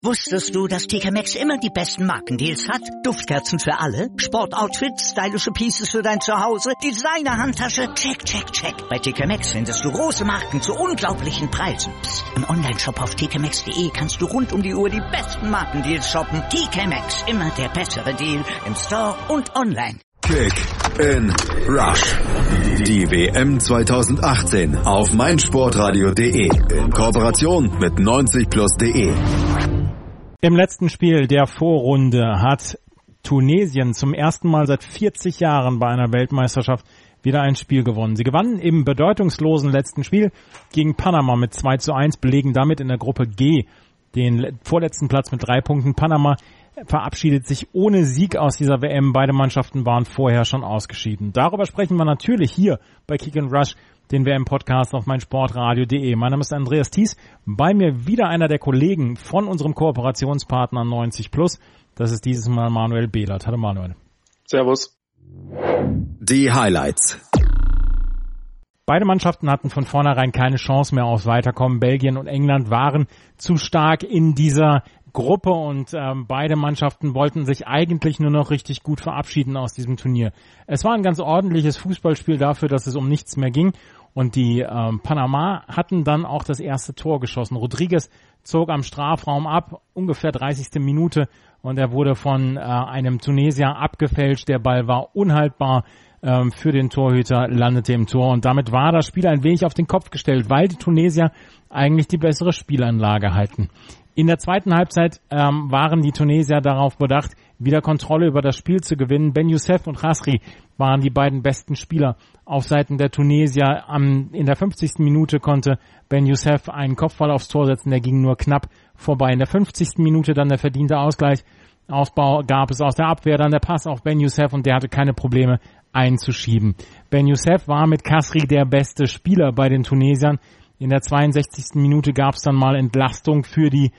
Wusstest du, dass TK Maxx immer die besten Markendeals hat? Duftkerzen für alle, Sportoutfits, stylische Pieces für dein Zuhause, Designer-Handtasche, check, check, check. Bei TK Maxx findest du große Marken zu unglaublichen Preisen. Psst. Im Onlineshop auf tkmaxx.de kannst du rund um die Uhr die besten Markendeals shoppen. TK Maxx, immer der bessere Deal im Store und online. Kick in Rush. Die WM 2018 auf meinsportradio.de in Kooperation mit 90plus.de. Im letzten Spiel der Vorrunde hat Tunesien zum ersten Mal seit 40 Jahren bei einer Weltmeisterschaft wieder ein Spiel gewonnen. Sie gewannen im bedeutungslosen letzten Spiel gegen Panama mit 2:1, belegen damit in der Gruppe G den vorletzten Platz mit 3 Punkten. Panama verabschiedet sich ohne Sieg aus dieser WM. Beide Mannschaften waren vorher schon ausgeschieden. Darüber sprechen wir natürlich hier bei Kick and Rush, den WM-Podcast auf meinsportradio.de. Mein Name ist Andreas Thies. Bei mir wieder einer der Kollegen von unserem Kooperationspartner 90plus. Das ist dieses Mal Manuel Behlert. Hallo Manuel. Servus. Die Highlights. Beide Mannschaften hatten von vornherein keine Chance mehr aufs Weiterkommen. Belgien und England waren zu stark in dieser Gruppe und beide Mannschaften wollten sich eigentlich nur noch richtig gut verabschieden aus diesem Turnier. Es war ein ganz ordentliches Fußballspiel dafür, dass es um nichts mehr ging. Und die Panama hatten dann auch das erste Tor geschossen. Rodriguez zog am Strafraum ab, ungefähr 30. Minute, und er wurde von einem Tunesier abgefälscht. Der Ball war unhaltbar für den Torhüter, landete im Tor. Und damit war das Spiel ein wenig auf den Kopf gestellt, weil die Tunesier eigentlich die bessere Spielanlage hatten. In der zweiten Halbzeit waren die Tunesier darauf bedacht, wieder Kontrolle über das Spiel zu gewinnen. Ben Youssef und Khazri waren die beiden besten Spieler auf Seiten der Tunesier. In der 50. Minute konnte Ben Youssef einen Kopfball aufs Tor setzen, der ging nur knapp vorbei. In der 50. Minute dann der verdiente Ausgleich. Ausbau gab es aus der Abwehr, dann der Pass auf Ben Youssef und der hatte keine Probleme einzuschieben. Ben Youssef war mit Khazri der beste Spieler bei den Tunesiern. In der 62. Minute gab es dann mal Entlastung für die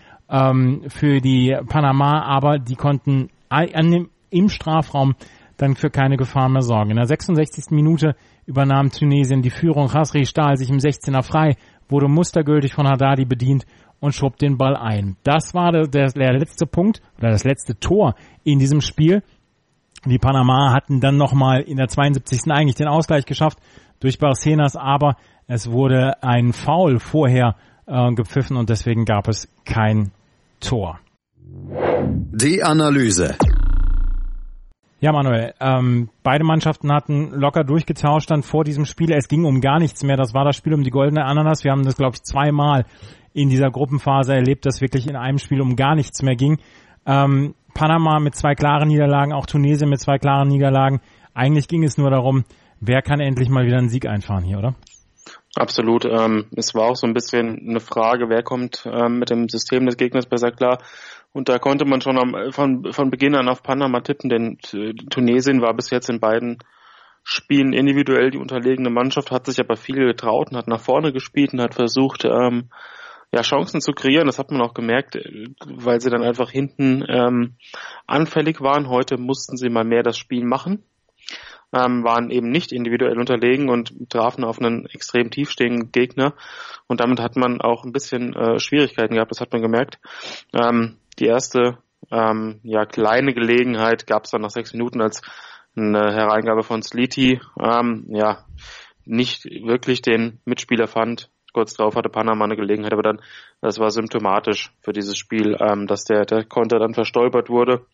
Panama, aber die konnten im Strafraum dann für keine Gefahr mehr sorgen. In der 66. Minute übernahm Tunesien die Führung. Khazri stahl sich im 16er frei, wurde mustergültig von Haddadi bedient und schob den Ball ein. Das war der letzte Punkt oder das letzte Tor in diesem Spiel. Die Panama hatten dann nochmal in der 72. eigentlich den Ausgleich geschafft durch Barcenas, aber es wurde ein Foul vorher gepfiffen und deswegen gab es kein Tor. Die Analyse. Ja, Manuel, beide Mannschaften hatten locker durchgetauscht dann vor diesem Spiel. Es ging um gar nichts mehr. Das war das Spiel um die goldene Ananas. Wir haben das, glaube ich, 2-mal in dieser Gruppenphase erlebt, dass wirklich in einem Spiel um gar nichts mehr ging. Panama mit 2 klaren Niederlagen, auch Tunesien mit 2 klaren Niederlagen. Eigentlich ging es nur darum, wer kann endlich mal wieder einen Sieg einfahren hier, oder? Absolut. Es war auch so ein bisschen eine Frage, wer kommt mit dem System des Gegners besser klar. Und da konnte man schon von Beginn an auf Panama tippen, denn Tunesien war bis jetzt in beiden Spielen individuell die unterlegene Mannschaft, hat sich aber viel getraut und hat nach vorne gespielt und hat versucht, Chancen zu kreieren. Das hat man auch gemerkt, weil sie dann einfach hinten anfällig waren. Heute mussten sie mal mehr das Spiel machen. Waren eben nicht individuell unterlegen und trafen auf einen extrem tiefstehenden Gegner. Und damit hat man auch ein bisschen Schwierigkeiten gehabt, das hat man gemerkt. Die erste kleine Gelegenheit gab es dann nach 6 Minuten, als eine Hereingabe von Sliti nicht wirklich den Mitspieler fand. Kurz darauf hatte Panama eine Gelegenheit, aber dann, das war symptomatisch für dieses Spiel, dass der Konter dann verstolpert wurde.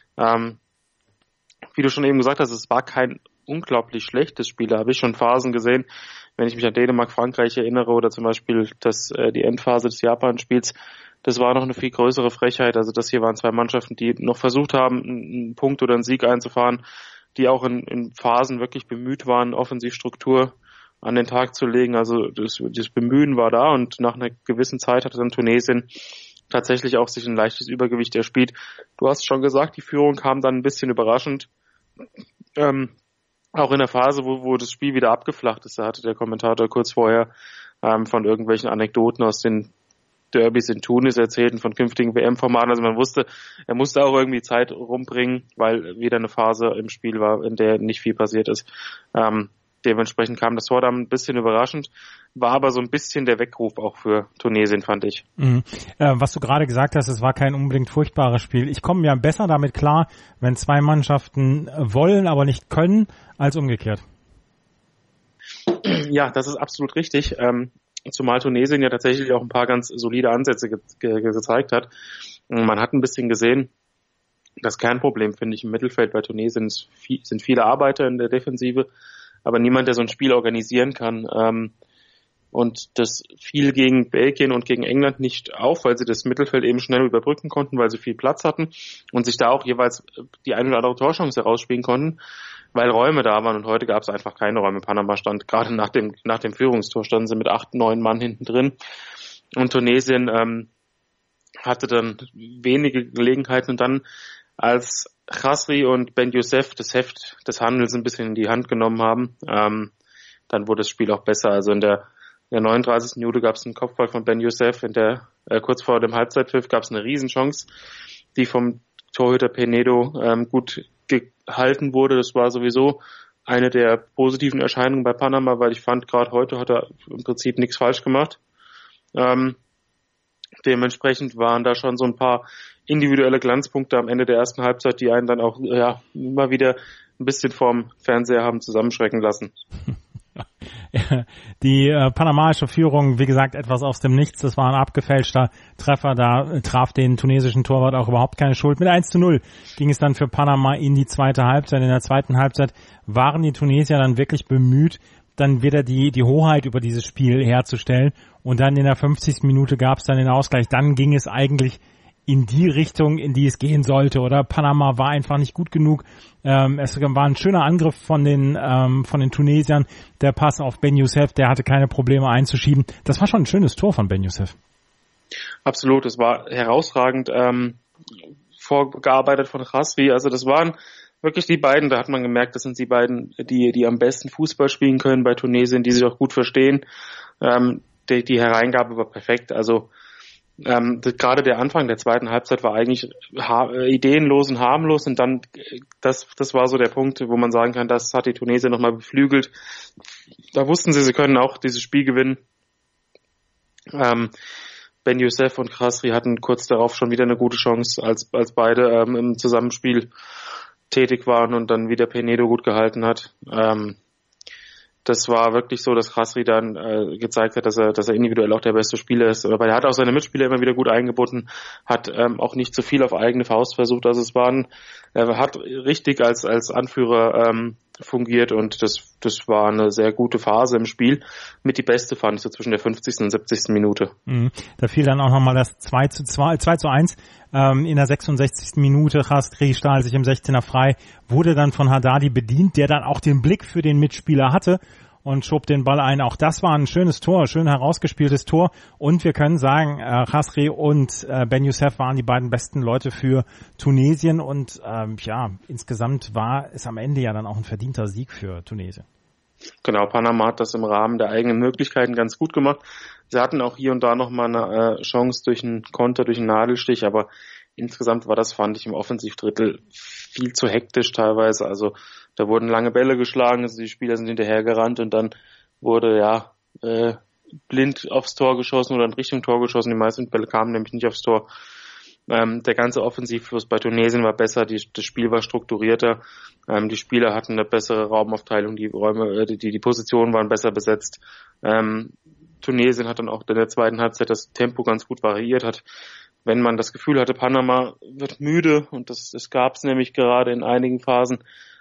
Wie du schon eben gesagt hast, es war kein unglaublich schlechtes Spiel. Da habe ich schon Phasen gesehen, wenn ich mich an Dänemark-Frankreich erinnere oder zum Beispiel die Endphase des Japan-Spiels. Das war noch eine viel größere Frechheit. Also das hier waren 2 Mannschaften, die noch versucht haben, einen Punkt oder einen Sieg einzufahren, die auch in Phasen wirklich bemüht waren, Offensivstruktur an den Tag zu legen. Also das Bemühen war da und nach einer gewissen Zeit hatte dann Tunesien tatsächlich auch sich ein leichtes Übergewicht erspielt. Du hast schon gesagt, die Führung kam dann ein bisschen überraschend. Auch in der Phase, wo das Spiel wieder abgeflacht ist, da hatte der Kommentator kurz vorher von irgendwelchen Anekdoten aus den Derbys in Tunis erzählt und von künftigen WM-Formaten. Also man wusste, er musste auch irgendwie Zeit rumbringen, weil wieder eine Phase im Spiel war, in der nicht viel passiert ist. Dementsprechend kam das Tor dann ein bisschen überraschend, war aber so ein bisschen der Weckruf auch für Tunesien, fand ich. Was du gerade gesagt hast, es war kein unbedingt furchtbares Spiel. Ich komme ja besser damit klar, wenn zwei Mannschaften wollen, aber nicht können, als umgekehrt. Ja, das ist absolut richtig. Zumal Tunesien ja tatsächlich auch ein paar ganz solide Ansätze gezeigt hat. Man hat ein bisschen gesehen, das Kernproblem, finde ich, im Mittelfeld bei Tunesien sind viele Arbeiter in der Defensive, aber niemand, der so ein Spiel organisieren kann. Und das fiel gegen Belgien und gegen England nicht auf, weil sie das Mittelfeld eben schnell überbrücken konnten, weil sie viel Platz hatten und sich da auch jeweils die eine oder andere Torchance herausspielen konnten, weil Räume da waren. Und heute gab es einfach keine Räume. Panama stand gerade nach dem Führungstor, standen sie mit 8, 9 Mann hinten drin. Und Tunesien hatte dann wenige Gelegenheiten. Und dann, als Khazri und Ben Youssef das Heft des Handels ein bisschen in die Hand genommen haben, dann wurde das Spiel auch besser. Also in der 39. Minute gab es einen Kopfball von Ben Youssef. Kurz vor dem Halbzeitpfiff gab es eine Riesenchance, die vom Torhüter Penedo gut gehalten wurde. Das war sowieso eine der positiven Erscheinungen bei Panama, weil ich fand, gerade heute hat er im Prinzip nichts falsch gemacht. Dementsprechend waren da schon so ein paar individuelle Glanzpunkte am Ende der ersten Halbzeit, die einen dann auch immer wieder ein bisschen vorm Fernseher haben zusammenschrecken lassen. Die panamaische Führung, wie gesagt, etwas aus dem Nichts. Das war ein abgefälschter Treffer. Da traf den tunesischen Torwart auch überhaupt keine Schuld. Mit 1:0 ging es dann für Panama in die zweite Halbzeit. In der zweiten Halbzeit waren die Tunesier dann wirklich bemüht, dann wieder die Hoheit über dieses Spiel herzustellen. Und dann in der 50. Minute gab es dann den Ausgleich. Dann ging es eigentlich in die Richtung, in die es gehen sollte, oder? Panama war einfach nicht gut genug. Es war ein schöner Angriff von den Tunesiern. Der Pass auf Ben Youssef, der hatte keine Probleme einzuschieben. Das war schon ein schönes Tor von Ben Youssef. Absolut, es war herausragend vorgearbeitet von Khazri. Also das waren wirklich die beiden, da hat man gemerkt, das sind die beiden, die am besten Fußball spielen können bei Tunesien, die sich auch gut verstehen. Die Hereingabe war perfekt. Also gerade der Anfang der zweiten Halbzeit war eigentlich ideenlos und harmlos, und dann das war so der Punkt, wo man sagen kann, das hat die Tunesier nochmal beflügelt. Da wussten sie können auch dieses Spiel gewinnen. Ben Youssef und Khazri hatten kurz darauf schon wieder eine gute Chance, als beide im Zusammenspiel tätig waren und dann wieder Penedo gut gehalten hat. Das war wirklich so, dass Khazri dann gezeigt hat, dass er individuell auch der beste Spieler ist. Aber er hat auch seine Mitspieler immer wieder gut eingebunden, hat auch nicht zu viel auf eigene Faust versucht. Also er hat richtig als Anführer fungiert, und das war eine sehr gute Phase im Spiel. Mit die beste, fand ich, so zwischen der 50. und 70. Minute. Da fiel dann auch nochmal das 2:1 in der 66. Minute. Khazri stahl sich im 16er frei, wurde dann von Haddadi bedient, der dann auch den Blick für den Mitspieler hatte und schob den Ball ein. Auch das war ein schönes Tor, schön herausgespieltes Tor. Und wir können sagen, Khazri und Ben Youssef waren die beiden besten Leute für Tunesien. Und insgesamt war es am Ende ja dann auch ein verdienter Sieg für Tunesien. Genau, Panama hat das im Rahmen der eigenen Möglichkeiten ganz gut gemacht. Sie hatten auch hier und da nochmal eine Chance durch einen Konter, durch einen Nadelstich, aber insgesamt war das, fand ich, im Offensivdrittel viel zu hektisch teilweise. Also da wurden lange Bälle geschlagen, also die Spieler sind hinterhergerannt, und dann wurde blind aufs Tor geschossen oder in Richtung Tor geschossen. Die meisten Bälle kamen nämlich nicht aufs Tor. Der ganze Offensivfluss bei Tunesien war besser, das Spiel war strukturierter, die Spieler hatten eine bessere Raumaufteilung, die Räume, die Positionen waren besser besetzt. Tunesien hat dann auch in der zweiten Halbzeit das Tempo ganz gut variiert, hat, wenn man das Gefühl hatte, Panama wird müde, und das gab es nämlich gerade in einigen Phasen,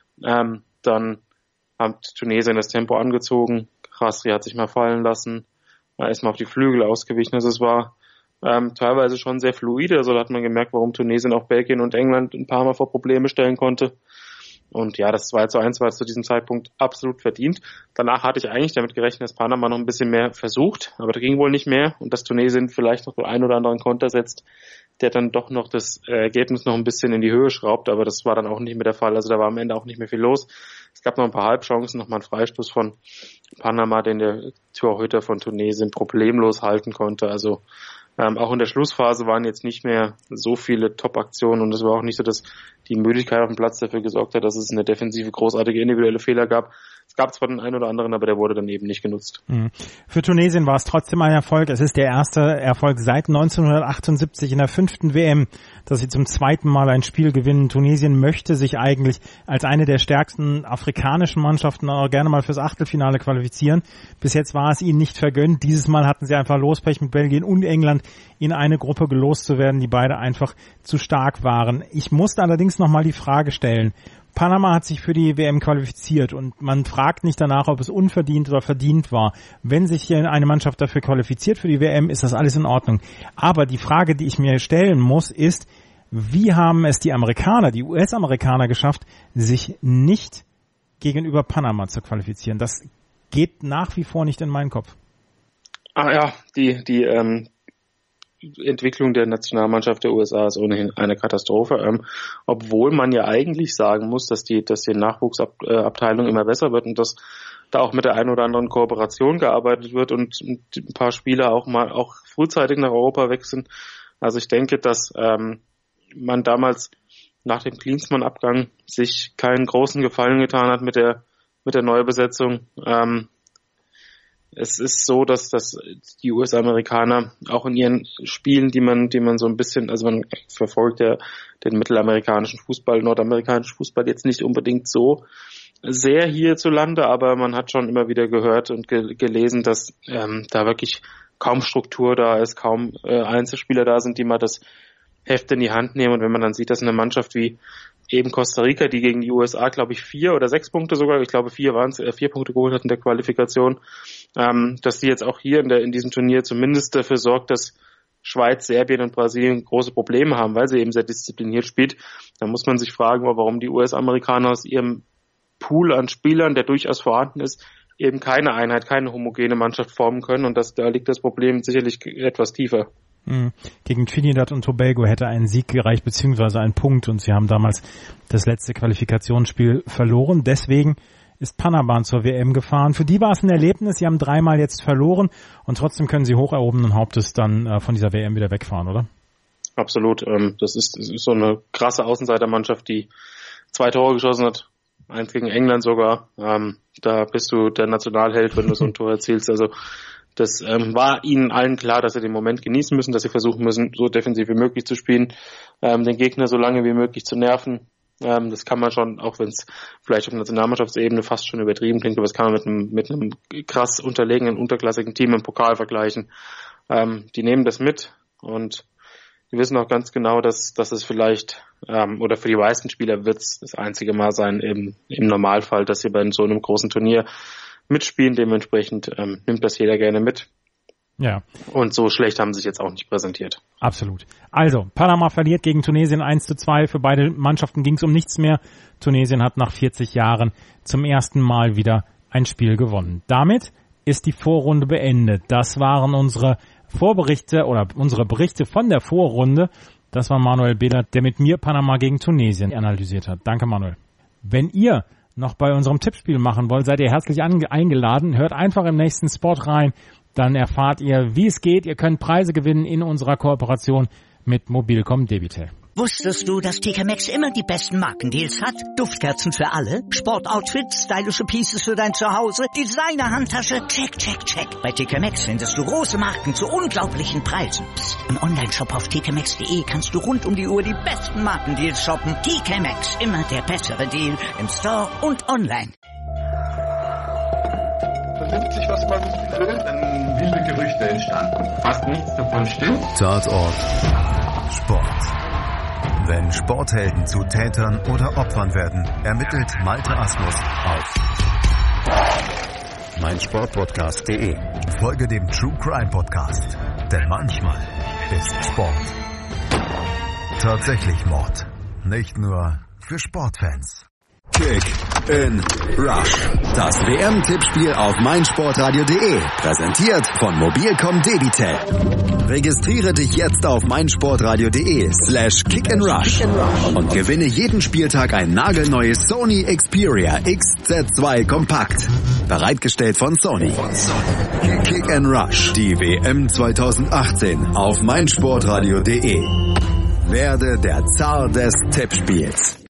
dann hat Tunesien das Tempo angezogen. Khazri hat sich mal fallen lassen, ist mal auf die Flügel ausgewichen. Also es war teilweise schon sehr fluide. Also da hat man gemerkt, warum Tunesien auch Belgien und England ein paar Mal vor Probleme stellen konnte. Und ja, das 2:1 war zu diesem Zeitpunkt absolut verdient. Danach hatte ich eigentlich damit gerechnet, dass Panama noch ein bisschen mehr versucht, aber da ging wohl nicht mehr, und dass Tunesien vielleicht noch den einen oder anderen Konter setzt, der dann doch noch das Ergebnis noch ein bisschen in die Höhe schraubt, aber das war dann auch nicht mehr der Fall. Also da war am Ende auch nicht mehr viel los. Es gab noch ein paar Halbchancen, nochmal einen Freistoß von Panama, den der Torhüter von Tunesien problemlos halten konnte. Also auch in der Schlussphase waren jetzt nicht mehr so viele Top-Aktionen, und es war auch nicht so, dass die Müdigkeit auf dem Platz dafür gesorgt hat, dass es in der Defensive großartige individuelle Fehler gab. Es gab zwar den einen oder anderen, aber der wurde dann eben nicht genutzt. Für Tunesien war es trotzdem ein Erfolg. Es ist der erste Erfolg seit 1978 in der 5. WM, dass sie zum zweiten Mal ein Spiel gewinnen. Tunesien möchte sich eigentlich als eine der stärksten afrikanischen Mannschaften auch gerne mal fürs Achtelfinale qualifizieren. Bis jetzt war es ihnen nicht vergönnt. Dieses Mal hatten sie einfach Lospech mit Belgien und England, in eine Gruppe gelost zu werden, die beide einfach zu stark waren. Ich musste allerdings nochmal die Frage stellen, Panama hat sich für die WM qualifiziert und man fragt nicht danach, ob es unverdient oder verdient war. Wenn sich eine Mannschaft dafür qualifiziert für die WM, ist das alles in Ordnung. Aber die Frage, die ich mir stellen muss, ist, wie haben es die Amerikaner, die US-Amerikaner geschafft, sich nicht gegenüber Panama zu qualifizieren? Das geht nach wie vor nicht in meinen Kopf. Die Entwicklung der Nationalmannschaft der USA ist ohnehin eine Katastrophe, obwohl man ja eigentlich sagen muss, dass die Nachwuchsabteilung immer besser wird und dass da auch mit der einen oder anderen Kooperation gearbeitet wird und ein paar Spieler auch frühzeitig nach Europa wechseln. Also ich denke, dass man damals nach dem Klinsmann-Abgang sich keinen großen Gefallen getan hat mit der Neubesetzung. Es ist so, dass die US-Amerikaner auch in ihren Spielen, die man so ein bisschen, also man verfolgt ja den mittelamerikanischen Fußball, nordamerikanischen Fußball jetzt nicht unbedingt so sehr hierzulande, aber man hat schon immer wieder gehört und gelesen, dass da wirklich kaum Struktur da ist, kaum Einzelspieler da sind, die mal das Heft in die Hand nehmen. Und wenn man dann sieht, dass eine Mannschaft wie eben Costa Rica, die gegen die USA, glaube ich, 4 oder 6 Punkte sogar, ich glaube 4 waren es, 4 Punkte geholt hat in der Qualifikation, dass die jetzt auch hier in diesem Turnier zumindest dafür sorgt, dass Schweiz, Serbien und Brasilien große Probleme haben, weil sie eben sehr diszipliniert spielt. Da muss man sich fragen, warum die US-Amerikaner aus ihrem Pool an Spielern, der durchaus vorhanden ist, eben keine Einheit, keine homogene Mannschaft formen können. Und da liegt das Problem sicherlich etwas tiefer. Gegen Trinidad und Tobago hätte ein Sieg gereicht, beziehungsweise ein Punkt, und sie haben damals das letzte Qualifikationsspiel verloren. Deswegen ist Panama zur WM gefahren. Für die war es ein Erlebnis. Sie haben 3-mal jetzt verloren und trotzdem können sie hoch erhobenen Hauptes dann von dieser WM wieder wegfahren, oder? Absolut. Das ist so eine krasse Außenseitermannschaft, die 2 Tore geschossen hat. 1 gegen England sogar. Da bist du der Nationalheld, wenn du so ein Tor erzielst. Also das war ihnen allen klar, dass sie den Moment genießen müssen, dass sie versuchen müssen, so defensiv wie möglich zu spielen, den Gegner so lange wie möglich zu nerven. Das kann man schon, auch wenn es vielleicht auf Nationalmannschaftsebene fast schon übertrieben klingt, aber das kann man mit einem krass unterlegenen, unterklassigen Team im Pokal vergleichen. Die nehmen das mit und die wissen auch ganz genau, dass es vielleicht, oder für die meisten Spieler wird es das einzige Mal sein im Normalfall, dass sie bei so einem großen Turnier mitspielen. Dementsprechend nimmt das jeder gerne mit. Ja. Und so schlecht haben sie sich jetzt auch nicht präsentiert. Absolut. Also, Panama verliert gegen Tunesien 1:2. Für beide Mannschaften ging es um nichts mehr. Tunesien hat nach 40 Jahren zum ersten Mal wieder ein Spiel gewonnen. Damit ist die Vorrunde beendet. Das waren unsere Vorberichte oder unsere Berichte von der Vorrunde. Das war Manuel Behlert, der mit mir Panama gegen Tunesien analysiert hat. Danke, Manuel. Wenn ihr noch bei unserem Tippspiel machen wollt, seid ihr herzlich eingeladen. Hört einfach im nächsten Spot rein. Dann erfahrt ihr, wie es geht. Ihr könnt Preise gewinnen in unserer Kooperation mit Mobilcom Debitel. Wusstest du, dass TK Maxx immer die besten Markendeals hat? Duftkerzen für alle, Sportoutfits, stylische Pieces für dein Zuhause, Designer-Handtasche, check, check, check. Bei TK Maxx findest du große Marken zu unglaublichen Preisen. Psst. Im Onlineshop auf tkmaxx.de kannst du rund um die Uhr die besten Markendeals shoppen. TK Maxx, immer der bessere Deal im Store und online. Vernimmt sich, was man will, dann wilde Gerüchte entstanden. Fast nichts davon stimmt. Tatort Sport. Wenn Sporthelden zu Tätern oder Opfern werden, ermittelt Malte Asmus auf meinsportpodcast.de. Folge dem True Crime Podcast, denn manchmal ist Sport tatsächlich Mord. Nicht nur für Sportfans. Kick in Rush. Das WM-Tippspiel auf meinsportradio.de. Präsentiert von Mobilcom Debitel. Registriere dich jetzt auf meinsportradio.de/kickandrush und gewinne jeden Spieltag ein nagelneues Sony Xperia XZ2 Kompakt. Bereitgestellt von Sony. Kick and Rush. Die WM 2018 auf meinsportradio.de. Werde der Zar des Tippspiels.